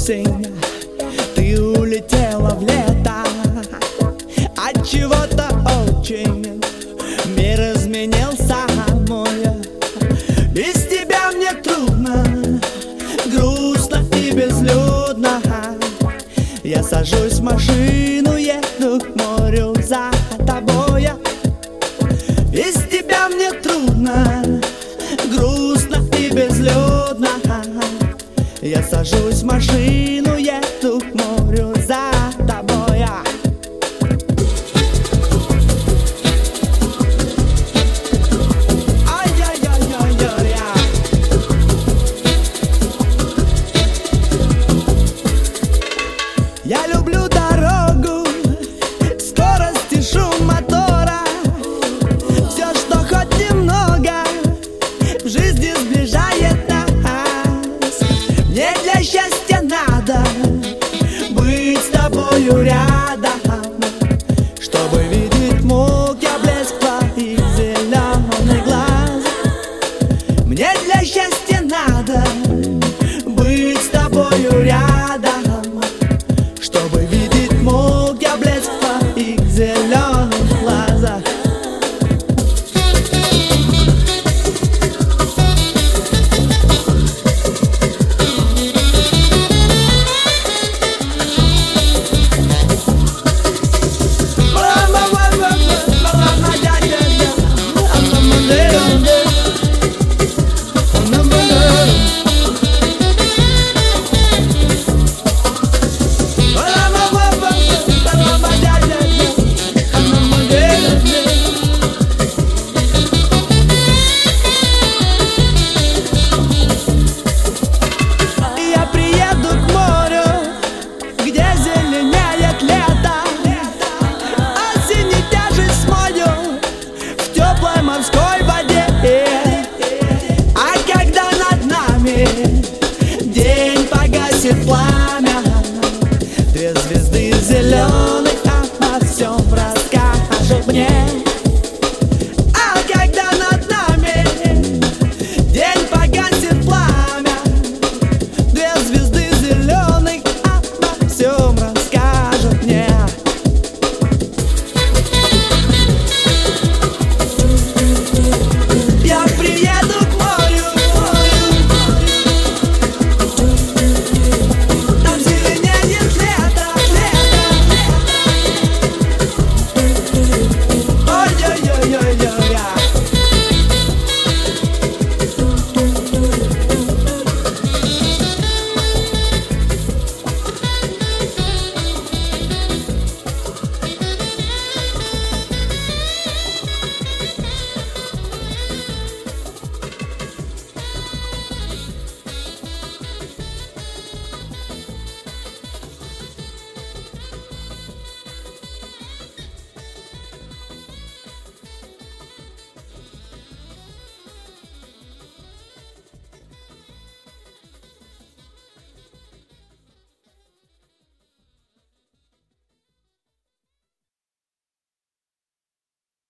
осень, ты улетела в лето. От чего-то очень мир изменился мой. Без тебя мне трудно, грустно и безлюдно. Я сажусь в машину, еду к морю за тобой. Без тебя мне трудно, грустно и безлюдно. Я сажусь в машину, еду к морю за тобой. Я люблю дорогу, скорость и шум мотора. Все, что хоть немного в жизни сближает нас. Мне для счастья надо быть с тобою рядом, чтобы видеть мог я блеск твоих зеленых глаз. Мне для счастья надо